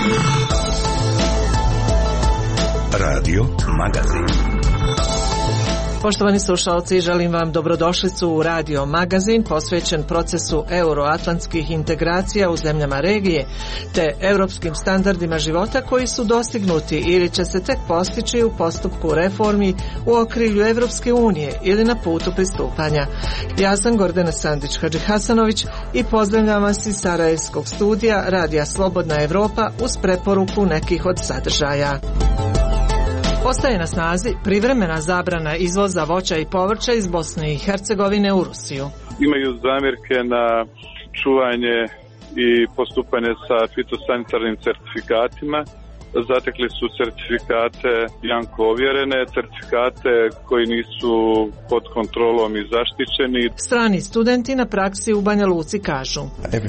Radio Magazin. Poštovani slušalci, želim vam dobrodošlicu u Radio Magazin posvećen procesu euroatlantskih integracija u zemljama regije te europskim standardima života koji su dostignuti ili će se tek postići u postupku reformi u okrilju Evropske unije ili na putu pristupanja. Ja sam Gordana Sandić-Hadžihasanović i pozdravljam vas iz Sarajevskog studija Radija Slobodna Evropa uz preporuku nekih od sadržaja. Ostaje na snazi privremena zabrana izvoza voća i povrća iz Bosne i Hercegovine u Rusiju. Imaju zamjerke na čuvanje i postupanje sa fitosanitarnim certifikatima. Zatekli su certifikate bjanko ovjerene, certifikate koji nisu pod kontrolom i zaštićeni. Strani studenti na praksi u Banja Luci kažu: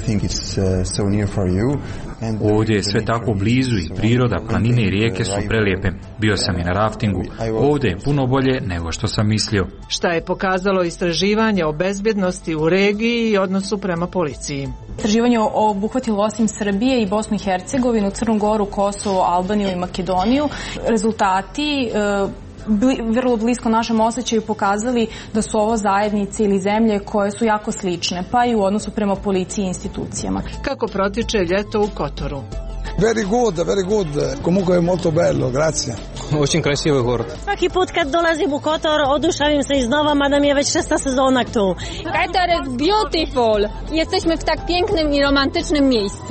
Ovdje je sve tako blizu i priroda, planine i rijeke su prelijepe. Bio sam i na raftingu. Ovdje je puno bolje nego što sam mislio. Šta je pokazalo istraživanje o bezbjednosti u regiji i odnosu prema policiji? Istraživanje obuhvatilo osim Srbije i Bosnu i Hercegovinu, Crnu Goru, Kosovo, Albaniju i Makedoniju. Rezultati vrlo blisko našem osjećaju pokazali da su ovo zajednice ili zemlje koje su jako slične, pa i u odnosu prema policiji i institucijama. Kako protiče ljeto u Kotoru? Very good. Comunque è molto bello, grazie. Очень красивый город. Svaki put kad dolazim u Kotor oduševim se iznova, mada mi je već 6. sezona tu. Kotor is beautiful. Jesteśmy w tak pięknym i romantycznym miejscu.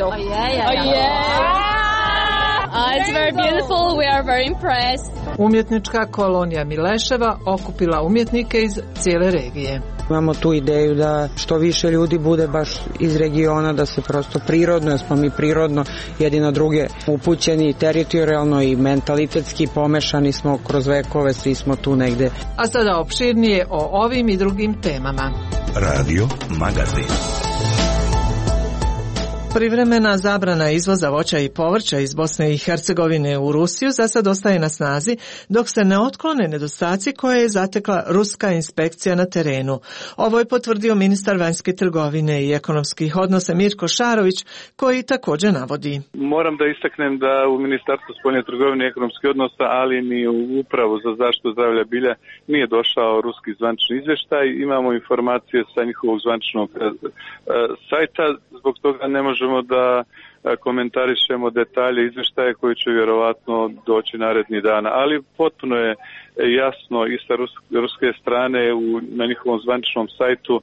It's very beautiful. We are very impressed. Umjetnička kolonija Mileševa okupila umjetnike iz cijele regije. Imamo tu ideju da što više ljudi bude baš iz regiona, da se prosto prirodno, jer smo mi prirodno jedni na druge upućeni, teritorijalno i mentalitetski pomešani smo kroz vekove, svi smo tu negde. A sada opširnije o ovim i drugim temama. Radio Magazin. Privremena zabrana izvoza voća i povrća iz Bosne i Hercegovine u Rusiju za sad ostaje na snazi dok se ne otklone nedostaci koje je zatekla ruska inspekcija na terenu. Ovo je potvrdio ministar vanjske trgovine i ekonomskih odnosa Mirko Šarović, koji također navodi: Moram da istaknem da u Ministarstvu spoljne trgovine i ekonomskih odnosa, ali ni u Upravu za zaštitu zdravlja bilja nije došao ruski zvanični izvještaj. Imamo informacije sa njihovog zvaničnog sajta, zbog toga ne možemo da komentarišemo detalje izvještaje koji će vjerovatno doći naredni dana, ali potpuno je jasno i sa ruske strane na njihovom zvaničnom sajtu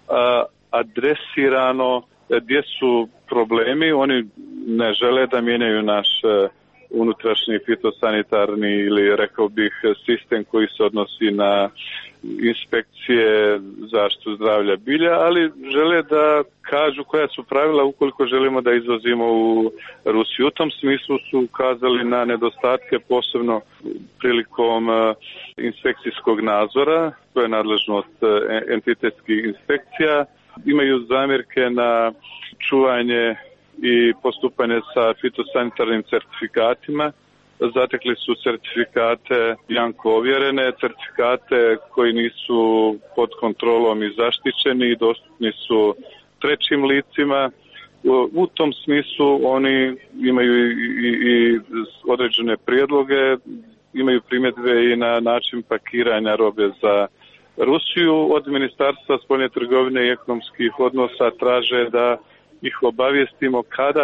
adresirano gdje su problemi. Oni ne žele da mijenjaju naš unutrašnji fitosanitarni ili rekao bih sistem koji se odnosi na inspekcije zaštitu zdravlja bilja, ali žele da kažu koja su pravila ukoliko želimo da izvozimo u Rusiju. U tom smislu su ukazali na nedostatke posebno prilikom inspekcijskog nadzora, to je nadležnost entitetskih inspekcija. Imaju zamjerke na čuvanje i postupanje sa fitosanitarnim certifikatima. Zatekli su certifikate bjanko ovjerene, certifikate koji nisu pod kontrolom i zaštićeni i dostupni su trećim licima. U tom smislu oni imaju i određene prijedloge, imaju primjedbe i na način pakiranja robe za Rusiju. Od Ministarstva spoljne trgovine i ekonomskih odnosa traže da ih obavijestimo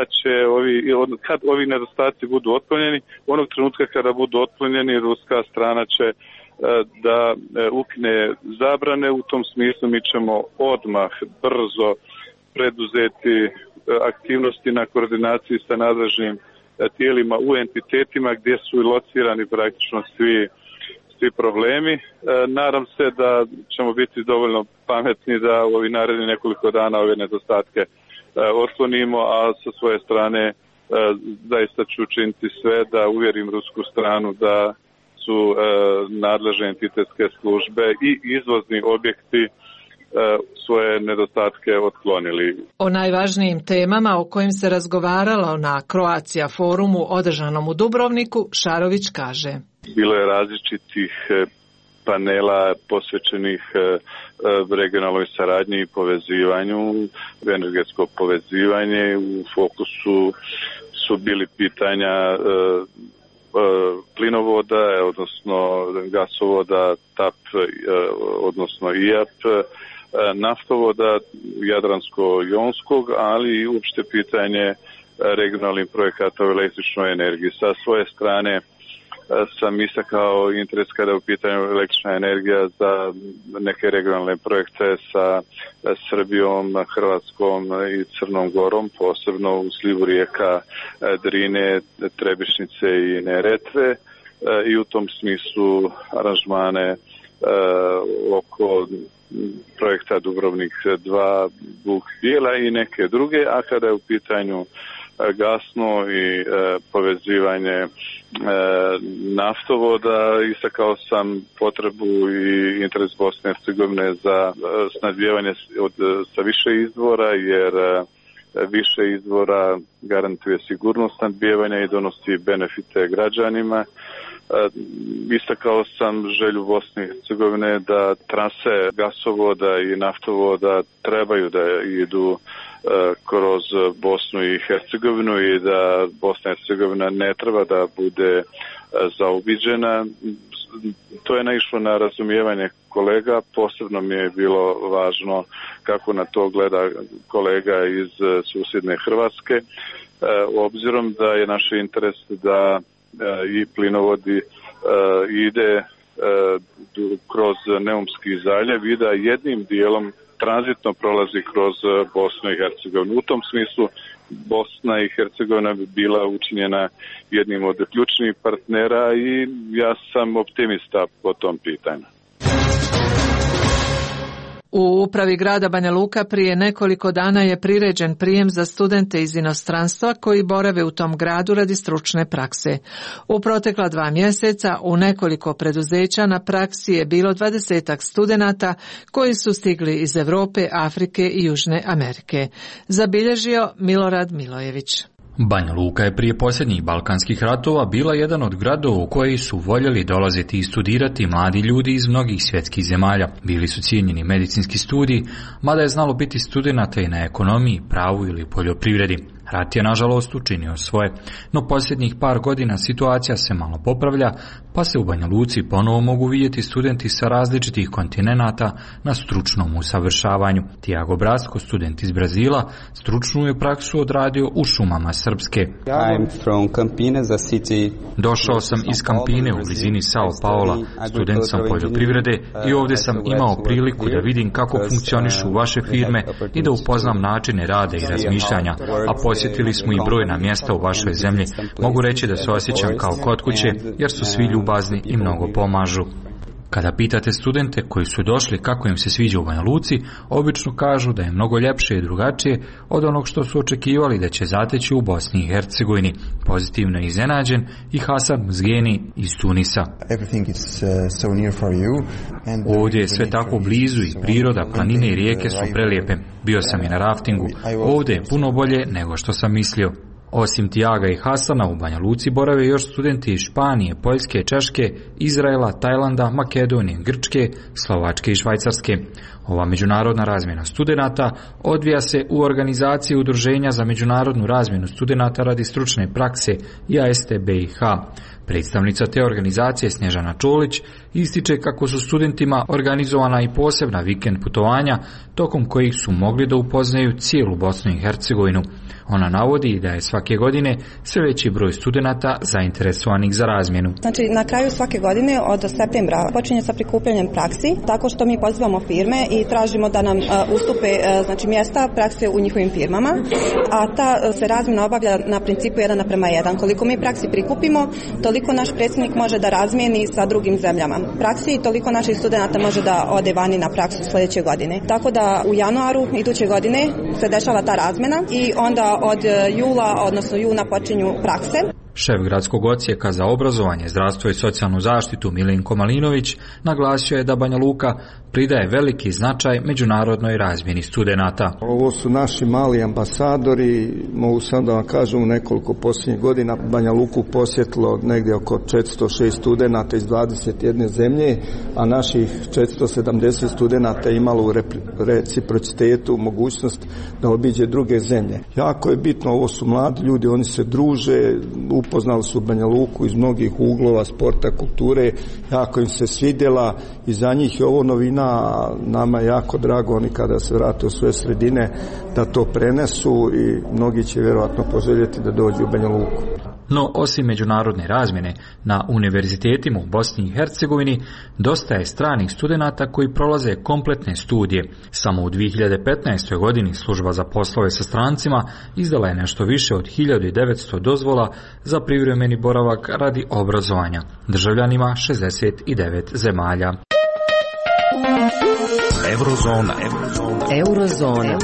kad ovi nedostaci budu otklonjeni. Onog trenutka kada budu otklonjeni, ruska strana će da ukine zabrane. U tom smislu mi ćemo odmah brzo preduzeti aktivnosti na koordinaciji sa nadležnim tijelima u entitetima gdje su locirani praktično svi problemi. Nadam se da ćemo biti dovoljno pametni da u ovih narednih nekoliko dana ove nedostatke otklonimo, a sa svoje strane zaista ću učiniti sve da uvjerim rusku stranu da su nadležne entitetske službe i izvozni objekti svoje nedostatke otklonili. O najvažnijim temama o kojim se razgovaralo na Croatia forumu održanom u Dubrovniku, Šarović kaže: Bilo je različitih panela posvećenih regionalnoj saradnji i povezivanju, energetsko povezivanje. U fokusu su bili pitanja plinovoda, odnosno gasovoda TAP, odnosno IAP, naftovoda Jadransko-jonskog, ali i uopšte pitanje regionalnih projekata u električnoj energiji. Sa svoje strane sam istakao interes kada je u pitanju električna energija za neke regionalne projekte sa Srbijom, Hrvatskom i Crnom Gorom, posebno u slivu rijeka Drine, Trebišnice i Neretve, i u tom smislu aranžmane oko projekta Dubrovnik 2, Buk Bijela i neke druge, a kada je u pitanju gasno i povezivanje naftovoda, istakao sam potrebu i interes Bosne i Hercegovine za snabdijevanje sa više izvora, jer više izvora garantuje sigurnost snabdijevanja i donosi benefite građanima. Istakao sam želju Bosne i Hercegovine da trase gasovoda i naftovoda trebaju da idu kroz Bosnu i Hercegovinu i da Bosna i Hercegovina ne treba da bude zaobiđena. To je naišlo na razumijevanje kolega, posebno mi je bilo važno kako na to gleda kolega iz susjedne Hrvatske, obzirom da je naš interes da i plinovodi ide kroz Neumski zaljev i da jednim dijelom tranzitno prolazi kroz Bosnu i Hercegovinu. U tom smislu Bosna i Hercegovina bi bila učinjena jednim od ključnih partnera i ja sam optimista po tom pitanju. U upravi grada Banja Luka prije nekoliko dana je priređen prijem za studente iz inostranstva koji borave u tom gradu radi stručne prakse. U protekla 2 mjeseca u nekoliko preduzeća na praksi je bilo 20 studenata koji su stigli iz Europe, Afrike i Južne Amerike. Zabilježio Milorad Milojević. Banja Luka je prije posljednjih balkanskih ratova bila jedan od gradova u koji su voljeli dolaziti i studirati mladi ljudi iz mnogih svjetskih zemalja. Bili su cijenjeni medicinski studiji, mada je znalo biti studenata i na ekonomiji, pravu ili poljoprivredi. Rat je nažalost učinio svoje, no posljednjih par godina situacija se malo popravlja, pa se u Banja Luci ponovo mogu vidjeti studenti sa različitih kontinenata na stručnom usavršavanju. Tiago Brasco, student iz Brazila, stručnu je praksu odradio u šumama Srpske. Došao sam iz Campine u blizini Sao Paula, student sam poljoprivrede i ovdje sam imao priliku da vidim kako funkcionišu vaše firme i da upoznam načine rada i razmišljanja, a posjetili smo i brojna mjesta u vašoj zemlji. Mogu reći da se osjećam kao kod kuće jer su svi ljubazni i mnogo pomažu. Kada pitate studente koji su došli kako im se sviđa u Banja Luci, obično kažu da je mnogo ljepše i drugačije od onog što su očekivali da će zateći u Bosni i Hercegovini. Pozitivno je iznenađen i Hasan Mzgeni iz Tunisa. Ovdje je sve tako blizu i priroda, planine i rijeke su prelijepe. Bio sam i na raftingu. Ovdje je puno bolje nego što sam mislio. Osim Tiaga i Hasana u Banja Luci borave još studenti iz Španije, Poljske, Češke, Izraela, Tajlanda, Makedonije, Grčke, Slovačke i Švajcarske. Ova međunarodna razmjena studenata odvija se u organizaciji Udruženja za međunarodnu razmjenu studenata radi stručne prakse IAST-BiH. Predstavnica te organizacije Snježana Čolić ističe kako su studentima organizovana i posebna vikend putovanja tokom kojih su mogli da upoznaju cijelu Bosnu i Hercegovinu. Ona navodi da je svake godine sve veći broj studenata zainteresovanih za razmjenu. Znači, na kraju svake godine od septembra počinje sa prikupljanjem praksi, tako što mi pozivamo firme i tražimo da nam ustupe mjesta prakse u njihovim firmama, a ta se razmjena obavlja na principu 1:1. Koliko mi praksi prikupimo, toliko naš predsjednik može da razmijeni sa drugim zemljama praksi i toliko naših studenata može da ode vani na praksu sljedeće godine. Tako da u januaru iduće godine se dešava ta razmjena i onda od jula, odnosno juna počinju prakse. Šef gradskog odsjeka za obrazovanje, zdravstvo i socijalnu zaštitu Milenko Malinović naglasio je da Banja Luka pridaje veliki značaj međunarodnoj razmjeni studenata. Ovo su naši mali ambasadori, mogu sam da vam kažem, u nekoliko posljednjih godina Banja Luku posjetilo negdje oko 406 studenata iz 21 zemlje, a naših 470 studenata imalo u reciprocitetu mogućnost da obiđe druge zemlje. Jako je bitno, ovo su mladi ljudi, oni se druže, upoznali su Banja Luku iz mnogih uglova, sporta, kulture, jako im se svidjela i za njih je ovo novina, nama je jako drago, oni kada se vrate u svoje sredine da to prenesu i mnogi će vjerojatno poželjeti da dođu u Banja Luku. No, osim međunarodne razmjene, na univerzitetima u Bosni i Hercegovini dosta je stranih studenata koji prolaze kompletne studije. Samo u 2015. godini Služba za poslove sa strancima izdala je nešto više od 1900 dozvola za privremeni boravak radi obrazovanja državljanima 69 zemalja. Eurozona.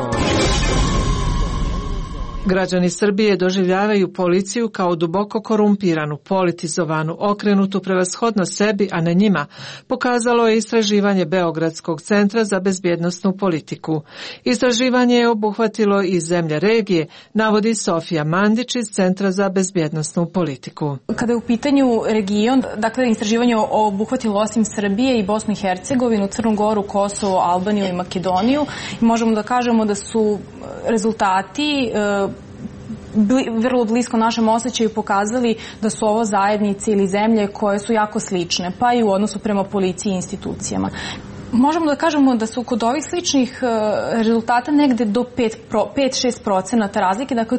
Građani Srbije doživljavaju policiju kao duboko korumpiranu, politizovanu, okrenutu prevashodno sebi, a ne njima, pokazalo je istraživanje Beogradskog centra za bezbjednosnu politiku. Istraživanje je obuhvatilo i zemlje regije, navodi Sofija Mandić iz Centra za bezbjednosnu politiku. Kada je u pitanju region, dakle istraživanje obuhvatilo osim Srbije i Bosnu i Hercegovinu, Crnu Goru, Kosovo, Albaniju i Makedoniju, i možemo da kažemo da su rezultati vrlo blisko našem osjećaju pokazali da su ovo zajednice ili zemlje koje su jako slične, pa i u odnosu prema policiji i institucijama. Možemo da kažemo da su kod ovih sličnih rezultata negde do 5-6% razlike, dakle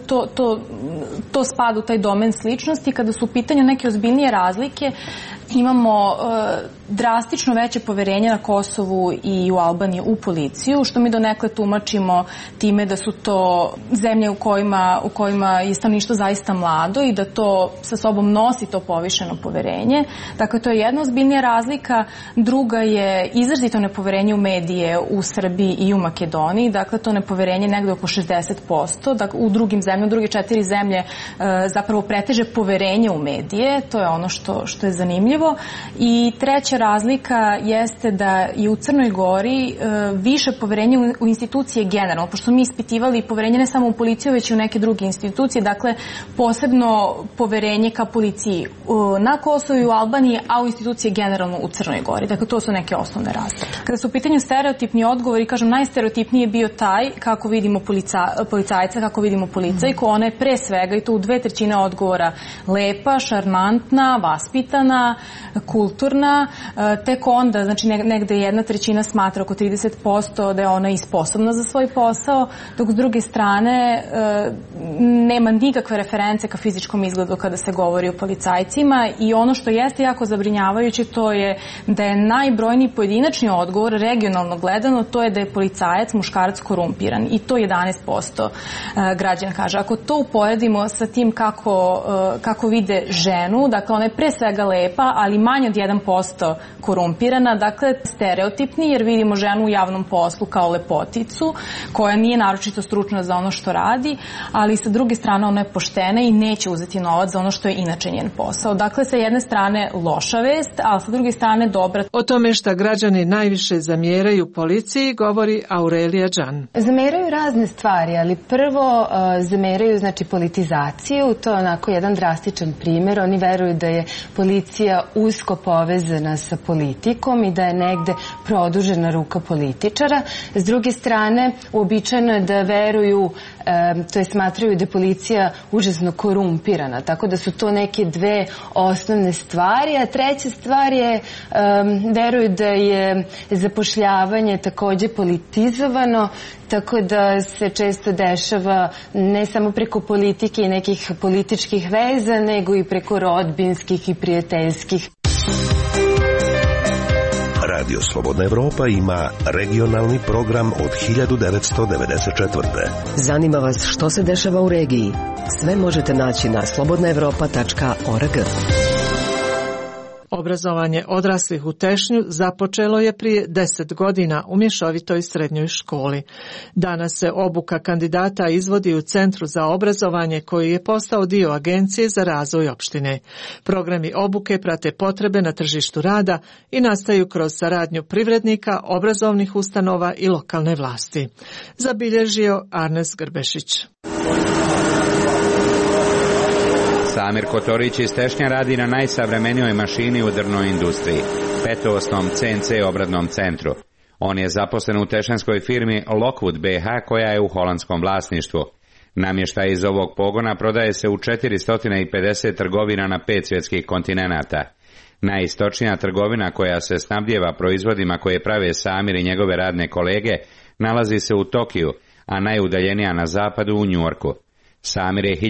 to spada u taj domen sličnosti. Kada su u pitanju neke ozbiljnije razlike, imamo drastično veće poverenje na Kosovu i u Albaniji u policiju, što mi donekle tumačimo time da su to zemlje u kojima je stanovništvo zaista mlado i da to sa sobom nosi to povišeno poverenje. Dakle, to je jedna ozbiljnija razlika. Druga je izrazito nepoverenje u medije u Srbiji i u Makedoniji. Dakle, to nepoverenje negde oko 60%. Dakle, u drugim zemljama, u druge 4 zemlje zapravo preteže poverenje u medije. To je ono što je zanimljivo. I treća razlika jeste da je u Crnoj Gori više poverenje u institucije generalno, pošto mi ispitivali poverenje ne samo u policiju, već i u neke druge institucije, dakle posebno poverenje ka policiji na Kosovu i u Albaniji, a u institucije generalno u Crnoj Gori. Dakle, to su neke osnovne razlike. Kada su u pitanju stereotipni odgovori, kažem, najstereotipniji je bio taj kako vidimo policajca, kako vidimo policajku. Ona je pre svega, i to u 2/3 odgovora, lepa, šarmantna, vaspitana, kulturna, tek onda, znači negde 1/3 smatra, oko 30%, da je ona i sposobna za svoj posao, dok s druge strane nema nikakve reference ka fizičkom izgledu kada se govori o policajcima. I ono što jeste jako zabrinjavajuće, to je da je najbrojniji pojedinačni odgovor, regionalno gledano, to je da je policajac muškarac korumpiran, i to 11% građana kaže. Ako to uporedimo sa tim kako vide ženu, dakle ona je pre svega lepa, ali manje od 1% korumpirana, dakle stereotipni, jer vidimo ženu u javnom poslu kao lepoticu koja nije naročito stručna za ono što radi, ali sa druge strane ona je poštena i neće uzeti novac za ono što je inače njen posao. Dakle, sa jedne strane loša vest, a sa druge strane dobra. O tome šta građani najviše zamjeraju policiji govori Aurelija Đan. Zameraju razne stvari, ali prvo zameraju, znači, politizaciju. To je onako jedan drastičan primjer. Oni veruju da je policija usko povezana sa politikom i da je negde produžena ruka političara. S druge strane, uobičajeno je da veruju, to je smatraju da je policija užasno korumpirana, tako da su to neke dve osnovne stvari. A treća stvar je, veruju da je zapošljavanje takođe politizovano, tako da se često dešava ne samo preko politike i nekih političkih veza, nego i preko rodbinskih i prijateljskih. Radio Slobodna Evropa ima regionalni program od 1994. Zanima vas što se dešava u regiji? Sve možete naći na slobodnaevropa.org. Obrazovanje odraslih u Tešnju započelo je prije 10 godina u mješovitoj srednjoj školi. Danas se obuka kandidata izvodi u Centru za obrazovanje koji je postao dio Agencije za razvoj opštine. Programi obuke prate potrebe na tržištu rada i nastaju kroz saradnju privrednika, obrazovnih ustanova i lokalne vlasti. Zabilježio Arnes Grbešić. Samir Kotorić iz Tešnja radi na najsavremenijoj mašini u drvnoj industriji, petoosnom CNC obradnom centru. On je zaposlen u tešanskoj firmi Lockwood BH koja je u holandskom vlasništvu. Namještaj iz ovog pogona prodaje se u 450 trgovina na 5 svjetskih kontinenata. Najistočnija trgovina koja se snabdijeva proizvodima koje prave Samir i njegove radne kolege nalazi se u Tokiju, a najudaljenija na zapadu u Njujorku. Samir je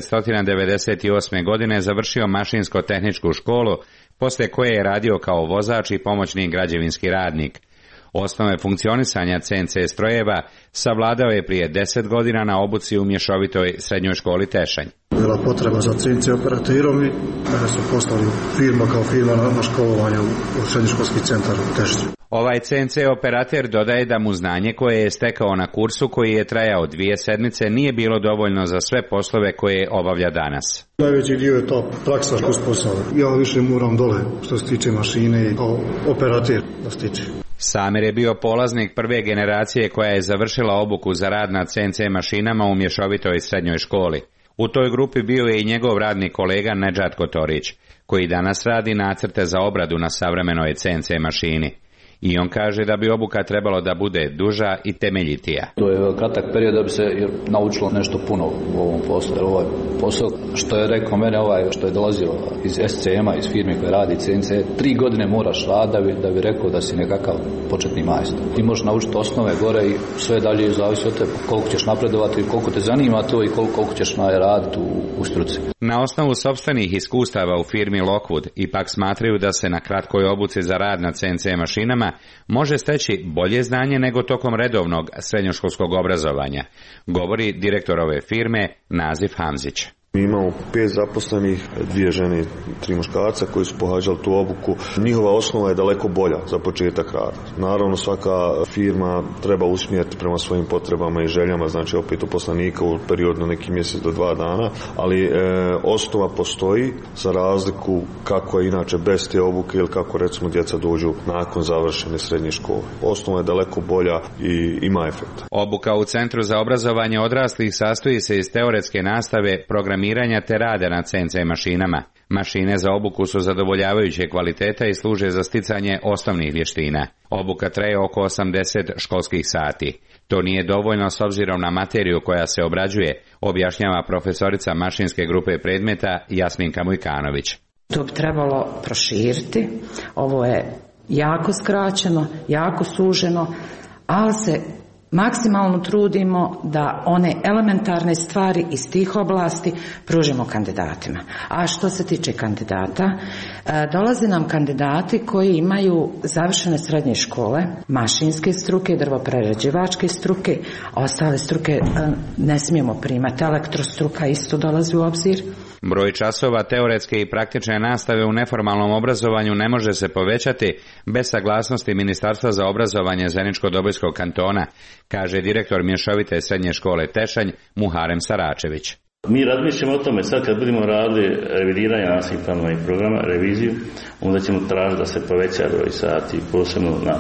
1998. godine završio mašinsko-tehničku školu, poslije koje je radio kao vozač i pomoćni građevinski radnik. Osnove funkcionisanja CNC strojeva savladao je prije 10 godina na obuci u mješovitoj srednjoj školi Tešanj. Bila potreba za CNC operatirom i mene su poslali firma kao firma na školovanje u srednjoškolski centar u Tešnju. Ovaj CNC operater dodaje da mu znanje koje je stekao na kursu koji je trajao 2 sedmice nije bilo dovoljno za sve poslove koje obavlja danas. Najveći dio je to praksa kroz posao. Ja više moram dole što se tiče mašine i kao operater da stiče. Samir je bio polaznik prve generacije koja je završila obuku za rad na CNC mašinama u mješovitoj srednjoj školi. U toj grupi bio je i njegov radni kolega Nedžad Kotorić, koji danas radi nacrte za obradu na savremenoj CNC mašini. I on kaže da bi obuka trebalo da bude duža i temeljitija. To je kratak period da bi se naučilo nešto puno u ovom poslu. Jer ovaj posao, što je rekao mene što je dolazio iz SCM-a, iz firme koja radi CNC, 3 godine moraš raditi da bi rekao da si nekakav početni majstor. Ti možeš naučiti osnove gore i sve dalje zavisi od tebe koliko ćeš napredovati, koliko te zanima to i koliko ćeš raditi u struci. Na osnovu sopstvenih iskustava u firmi Lockwood ipak smatraju da se na kratkoj obuci za rad na CNC mašinama može steći bolje znanje nego tokom redovnog srednjoškolskog obrazovanja, govori direktor ove firme Nazif Hamzić. Mi imamo 5 zaposlenih, 2 žene i 3 muškarca koji su pohađali tu obuku. Njihova osnova je daleko bolja za početak rada. Naravno, svaka firma treba usmjeriti prema svojim potrebama i željama, znači opet uposlenika u periodu neki mjesec do 2 dana, ali osnova postoji za razliku kako je inače bez te obuke ili kako recimo djeca dođu nakon završene srednje škole. Osnova je daleko bolja i ima efekta. Obuka u Centru za obrazovanje odraslih sastoji se iz teoretske nastave, programiranja te rada na CNC mašinama. Mašine za obuku su zadovoljavajuće kvaliteta i služe za sticanje osnovnih vještina. Obuka traje oko 80 školskih sati. To nije dovoljno s obzirom na materiju koja se obrađuje, objašnjava profesorica mašinske grupe predmeta Jasminka Mujkanović. To bi trebalo proširiti. Ovo je jako skraćeno, jako suženo, ali se maksimalno trudimo da one elementarne stvari iz tih oblasti pružimo kandidatima. A što se tiče kandidata, dolaze nam kandidati koji imaju završene srednje škole, mašinske struke, drvoprerađivačke struke, a ostale struke ne smijemo primati. Elektrostruka isto dolazi u obzir. Broj časova teoretske i praktične nastave u neformalnom obrazovanju ne može se povećati bez saglasnosti Ministarstva za obrazovanje Zeničko-Dobojskog kantona, kaže direktor mješovite srednje škole Tešanj Muharem Saračević. Mi razmišljamo o tome, sad kad budemo radili revidiranje nastavnih planova i programa, reviziju, onda ćemo tražiti da se poveća broj sati, posebno na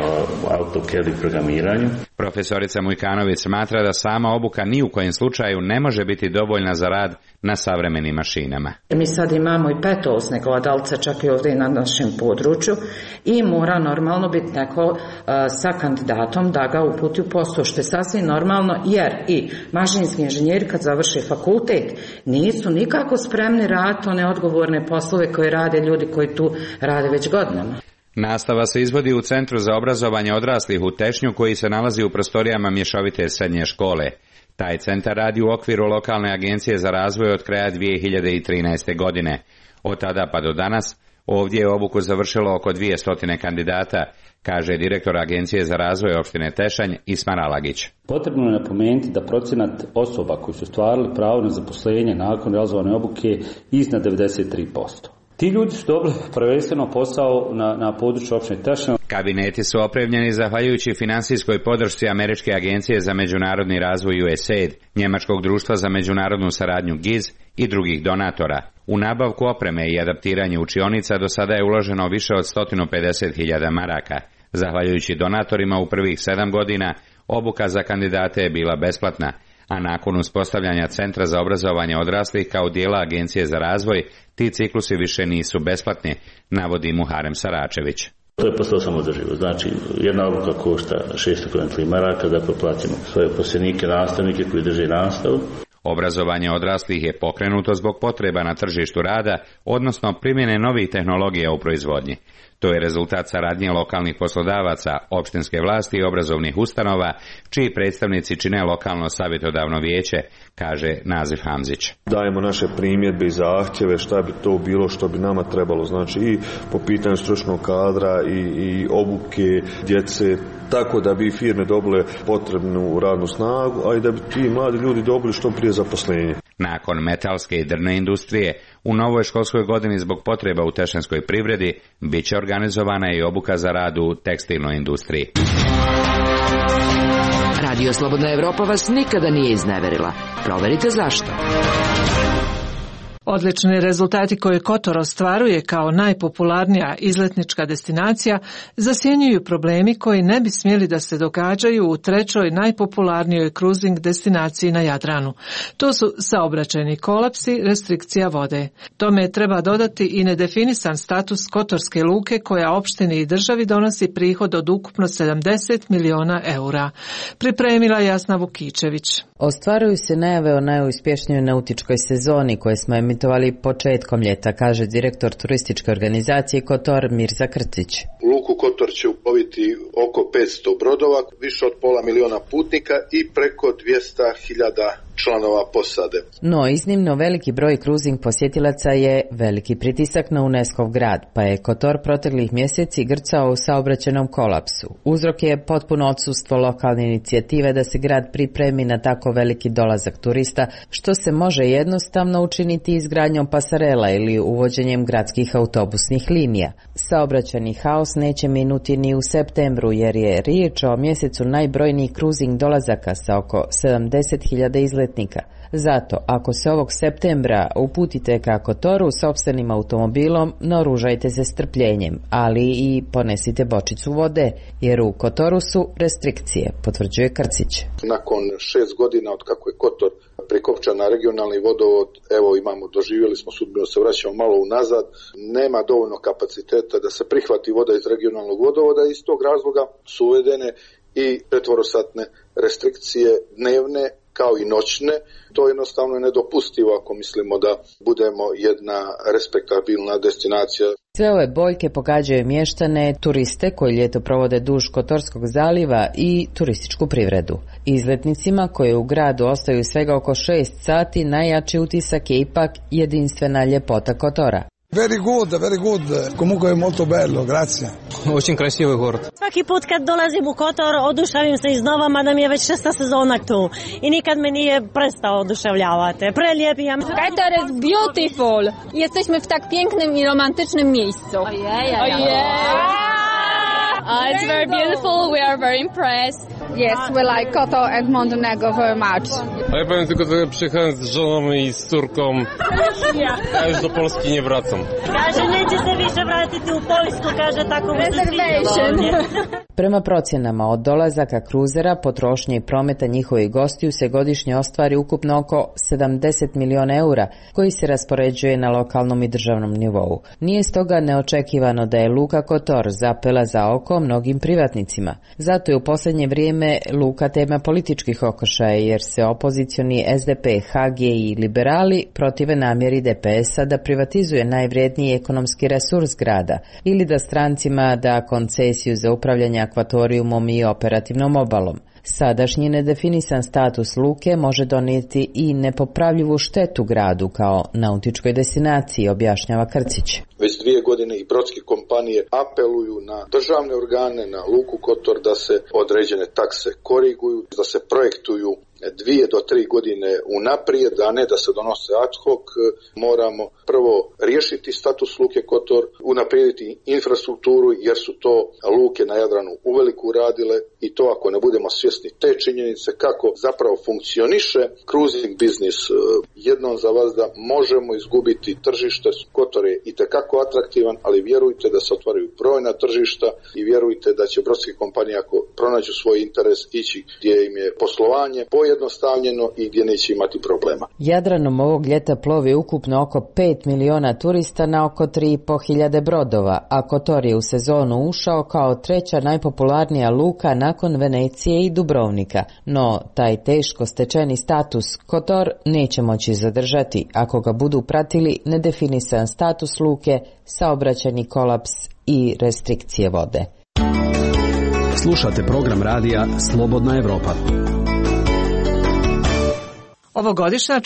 AutoCAD i programiranju. Profesorica Mujkanović smatra da sama obuka ni u kojem slučaju ne može biti dovoljna za rad na savremenim mašinama. Mi sad imamo i petosne gledalce čak i ovdje na našem području i mora normalno biti neko sa kandidatom da ga uputi u posao, što je sasvim normalno jer i mašinski inženjeri kad završe fakultet nisu nikako spremni raditi one odgovorne poslove koje rade ljudi koji tu rade već godinama. Nastava se izvodi u Centru za obrazovanje odraslih u Tešnju koji se nalazi u prostorijama mješovite srednje škole. Taj centar radi u okviru lokalne agencije za razvoj od kraja 2013. godine. Od tada pa do danas ovdje je obuku završilo oko 200 kandidata, kaže direktor Agencije za razvoj opštine Tešanj Ismar Alagić. Potrebno je napomenuti da procenat osoba koji su ostvarili pravo na zaposlenje nakon realizovane obuke iznad 93%. Ti ljudi su dobili prvenstveno posao na području opštine Tešnje. Kabineti su opremljeni zahvaljujući finansijskoj podršci Američke agencije za međunarodni razvoj USAID, Njemačkog društva za međunarodnu saradnju GIZ i drugih donatora. U nabavku opreme i adaptiranje učionica do sada je uloženo više od 150.000 maraka. Zahvaljujući donatorima u prvih 7 godina, obuka za kandidate je bila besplatna, a nakon uspostavljanja Centra za obrazovanje odraslih kao dijela Agencije za razvoj, ti ciklusi više nisu besplatni, navodi Muharem Saračević. To je postalo samoodrživo. Znači, jedna obuka košta 600 maraka, dakle platimo svoje uposlenike, nastavnike koji drže nastavu. Obrazovanje odraslih je pokrenuto zbog potreba na tržištu rada, odnosno primjene novih tehnologija u proizvodnji. To je rezultat saradnje lokalnih poslodavaca, opštinske vlasti i obrazovnih ustanova, čiji predstavnici čine lokalno savjetodavno vijeće, kaže Nazif Hamzić. Dajemo naše primjedbe i zahtjeve šta bi to bilo što bi nama trebalo, znači i po pitanju stručnog kadra i obuke djece, tako da bi firme dobile potrebnu radnu snagu, a i da bi ti mladi ljudi dobili što prije zaposlenje. Nakon metalske i drvne industrije, u novoj školskoj godini zbog potreba u tešanskoj privredi bit će organizovana i obuka za rad u tekstilnoj industriji. Radio Slobodna Evropa vas nikada nije izneverila. Proverite zašto. Odlični rezultati koje Kotor ostvaruje kao najpopularnija izletnička destinacija zasjenjuju problemi koji ne bi smjeli da se događaju u trećoj najpopularnijoj kruzing destinaciji na Jadranu. To su saobraćajni kolapsi, restrikcija vode. Tome treba dodati i nedefinisan status Kotorske luke koja opštini i državi donosi prihod od ukupno 70 miliona eura. Pripremila Jasna Vukičević. Ostvaruju se najave o najuspješnijoj nautičkoj sezoni koje smo emitovali početkom ljeta, kaže direktor turističke organizacije Kotor Mirza Krcić. U luku Kotor će uploviti oko 500 brodova, više od 500.000 putnika i preko 200.000 članova posade. No, iznimno veliki broj kruzing posjetilaca je veliki pritisak na UNESCO-v grad, pa je Kotor proteklih mjeseci grcao u saobraćajnom kolapsu. Uzrok je potpuno odsustvo lokalne inicijative da se grad pripremi na tako veliki dolazak turista, što se može jednostavno učiniti izgradnjom pasarela ili uvođenjem gradskih autobusnih linija. Saobraćajni haos neće minuti ni u septembru, jer je riječ o mjesecu najbrojnijih kruzing dolazaka sa oko 70.000 izletnika. Zato, ako se ovog septembra uputite ka Kotoru sopstvenim automobilom, naoružajte se strpljenjem, ali i ponesite bočicu vode, jer u Kotoru su restrikcije, potvrđuje Krcić. Nakon 6 godina od kako je Kotor prikopčan na regionalni vodovod, doživjeli smo sudbinu, se vraćamo malo unazad, nema dovoljno kapaciteta da se prihvati voda iz regionalnog vodovoda i iz tog razloga su uvedene i četvorosatne restrikcije dnevne kao i noćne. To jednostavno je nedopustivo ako mislimo da budemo jedna respektabilna destinacija. Sve ove boljke pogađaju mještane, turiste koji ljeto provode duž Kotorskog zaliva i turističku privredu. Izletnicima koji u gradu ostaju svega oko 6 sati, najjači utisak je ipak jedinstvena ljepota Kotora. Very good. Comunque è molto bello, grazie. Очень красивый город. Svaki put kad dolazim u Kotor oduševim se iznova, mada mi je već 6. sezona tu i nikad me nije prestao oduševljavati. Prelijep je. Kotor is beautiful. Jesteśmy w tak pięknym i romantycznym miejscu. It's very beautiful. We are very impressed. Yes, we like Kotor and Montenegro very much. A ja powiem tylko, że przyjechałem z żoną i z córką. Ja już do Polski nie wracam. Kaže, neće se više vratiti u Poljsku, kaže tako mu se sviđa. Prema procjenama od dolazaka kruzera, potrošnje i prometa njihovih gostiju se godišnje ostvari ukupno oko 70 miliona eura, koji se raspoređuje na lokalnom i državnom nivou. Nije stoga neočekivano da je luka Kotor zapela za oko mnogim privatnicima. Zato je u posljednje vrijeme luka tema političkih okršaja, jer se opozicioni SDP, HG i liberali protive namjeri DPS-a da privatizuje najvrijedniji ekonomski resurs grada ili da strancima da koncesiju za upravljanje akvatorijumom i operativnom obalom. Sadašnji nedefinisan status luke može donijeti i nepopravljivu štetu gradu kao nautičkoj destinaciji, objašnjava Krcić. Već 2 godine i brodske kompanije apeluju na državne organe, na luku Kotor da se određene takse koriguju, da se projektuju 2 do 3 godine unaprijed, a ne da se donose ad hoc. Moramo prvo riješiti status luke Kotor, unaprijediti infrastrukturu jer su to luke na Jadranu uveliko uradile i to ako ne budemo svjesni te činjenice kako zapravo funkcioniše cruising biznis jednom za vas da možemo izgubiti tržište. Kotor je itekako atraktivan, ali vjerujte da se otvaraju brojna tržišta i vjerujte da će brodske kompanije ako pronađu svoj interes ići gdje im je poslovanje pojednostavljeno i gdje neće imati problema. Jadranom ovog ljeta plovi ukupno oko 5 miliona turista na oko 3.500 brodova, a Kotor je u sezonu ušao kao treća najpopularnija luka nakon Venecije i Dubrovnika. No, taj teško stečeni status Kotor neće moći zadržati ako ga budu pratili nedefinisan status luke, saobraćajni kolaps i restrikcije vode. Slušate program radija Slobodna Evropa. Ovogodišnja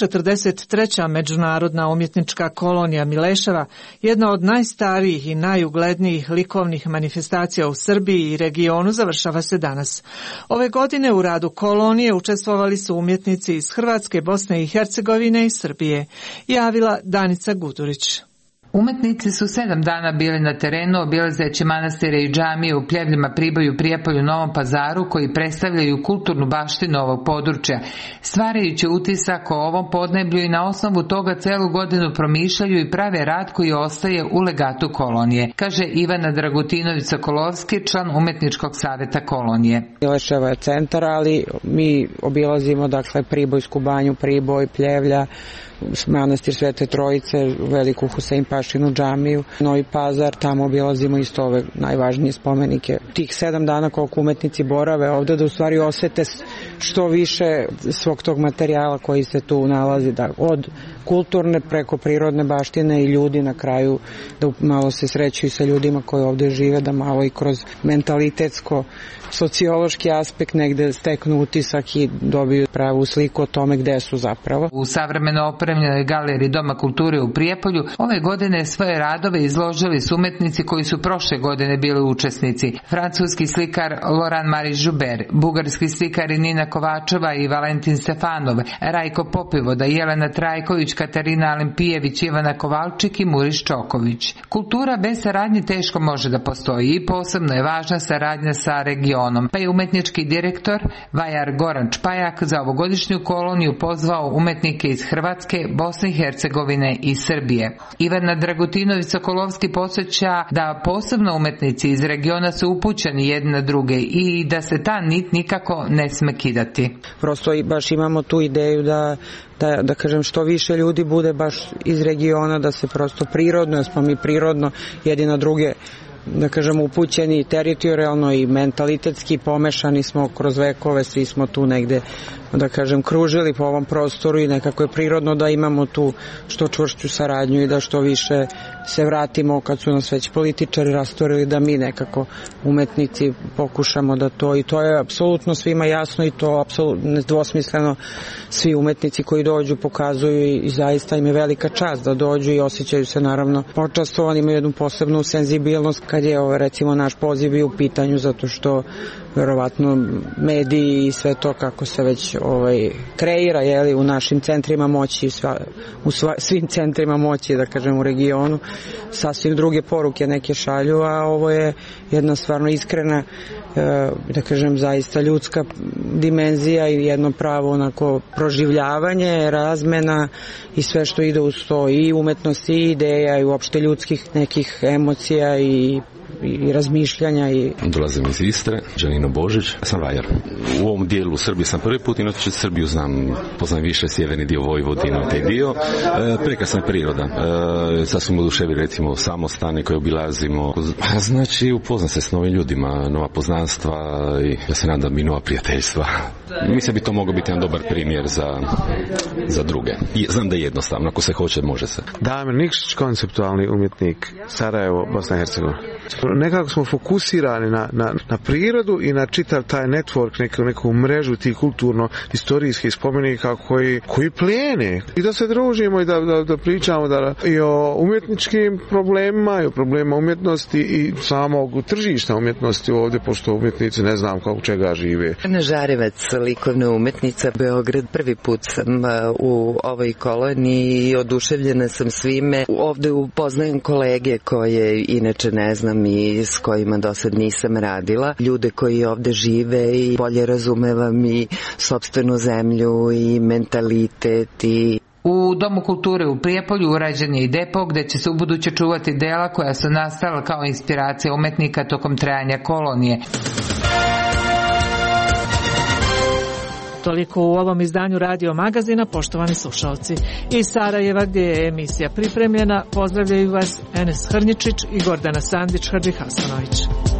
43. međunarodna umjetnička kolonija Mileševa, jedna od najstarijih i najuglednijih likovnih manifestacija u Srbiji i regionu, završava se danas. Ove godine u radu kolonije učestvovali su umjetnici iz Hrvatske, Bosne i Hercegovine i Srbije. Javila Danica Gudurić. Umetnici su 7 dana bili na terenu obilazeći manastire i džamije u Pljevljima, Priboju, Prijepolju, Novom Pazaru koji predstavljaju kulturnu baštinu ovog područja, stvarajući utisak o ovom podneblju i na osnovu toga celu godinu promišljaju i prave rad koji ostaje u legatu kolonije, kaže Ivana Dragutinović-Sokolovski, član Umetničkog saveta kolonije. Mileševa je centar, ali mi obilazimo Pribojsku banju, Priboj, Pljevlja, manastir Svete Trojice, Veliku Husein Pašinu džamiju, Novi Pazar, tamo obilazimo isto ove najvažnije spomenike. Tih 7 dana koliko umetnici borave ovde da u stvari osete što više svog tog materijala koji se tu nalazi, da od kulturne preko prirodne baštine i ljudi na kraju da malo se srećuju sa ljudima koji ovde žive, da malo i kroz mentalitetsko sociološki aspekt negde steknu utisak i dobiju pravu sliku o tome gde su zapravo. U savremeno opremljenoj galeriji Doma kulture u Prijepolju ove godine svoje radove izložili su umetnici koji su prošle godine bili učesnici. Francuski slikar Laurent Marie Joubert, bugarski slikari Nina Kovačeva i Valentin Stefanov, Rajko Popivoda, Jelena Trajković, Katarina Alimpijević, Ivana Kovalčik i Muriš Čoković. Kultura bez saradnje teško može da postoji i posebno je važna saradnja sa regionom, pa je umetnički direktor Vajar Goran Čpajak za ovogodišnju koloniju pozvao umetnike iz Hrvatske, Bosne i Hercegovine i Srbije. Ivana Dragutinović-Sokolovski podsjeća da posebno umetnici iz regiona su upućeni jedni na druge i da se ta nit nikako ne sme kidati. Prosto baš imamo tu ideju da kažem što više ljudi bude baš iz regiona, da se prosto prirodno, jer smo mi prirodno jedni na druge, da kažem, upućeni teritorijalno i mentalitetski, pomešani smo kroz vekove, svi smo tu negde, da kažem, kružili po ovom prostoru i nekako je prirodno da imamo tu što čvršću saradnju i da što više se vratimo kad su nas već političari rastorili, da mi nekako umetnici pokušamo da to, i to je apsolutno svima jasno i to apsolutno nedvosmisleno svi umetnici koji dođu pokazuju i zaista im je velika čast da dođu i osjećaju se naravno počastovani, imaju jednu posebnu senzibilnost kad je recimo naš poziv i u pitanju, zato što verovatno mediji i sve to kako se već kreira u našim centrima moći, u svim centrima moći, da kažem, u regionu, sasvim druge poruke neke šalju, a ovo je jedna stvarno iskrena, da kažem, zaista ljudska dimenzija i jedno pravo onako proživljavanje, razmena i sve što ide uz to, i umetnosti, i ideja, i uopšte ljudskih nekih emocija i razmišljanja. Dolazim iz Istre, Đanino Božić, sam vajar. U ovom dijelu Srbije sam prvi put, inače Srbiju poznam više sjeverni dio Vojvodinu, taj dio. Prekrasna priroda. Sad smo oduševi recimo samostane koje obilazimo. Znači upoznam se s novim ljudima, nova poznanstva i ja se nadam i nova prijateljstva. Mislim bi to mogao biti jedan dobar primjer za druge. I znam da je jednostavno, ako se hoće, može se. Damir Nikšić, konceptualni umjetnik, Sarajevo, Bosna i Hercegovina. Nekako smo fokusirani na prirodu i na čitav taj network, neku mrežu tih kulturno-istorijskih spomenika koji plijene i da se družimo i da pričamo i o umjetničkim problemima i o problemima umjetnosti i samog tržišta umjetnosti ovdje, pošto umjetnici ne znam kako čega žive. Ana Žarevac, likovna umetnica, Beograd. Prvi put sam u ovoj koloniji i oduševljena sam svime. Ovdje upoznajem kolege koje inače ne znam i s kojima do sad nisam radila. Ljude koji ovdje žive i bolje razumevam i sopstvenu zemlju i mentalitet i... U Domu kulture u Prijepolju urađen je i depo gdje će se ubuduće čuvati dela koja su nastala kao inspiracija umetnika tokom trajanja kolonije. Toliko u ovom izdanju Radio Magazina, poštovani slušalci. Iz Sarajeva, gdje je emisija pripremljena, pozdravljaju vas Enes Hrnjičić i Gordana Sandić-Hadžihasanović.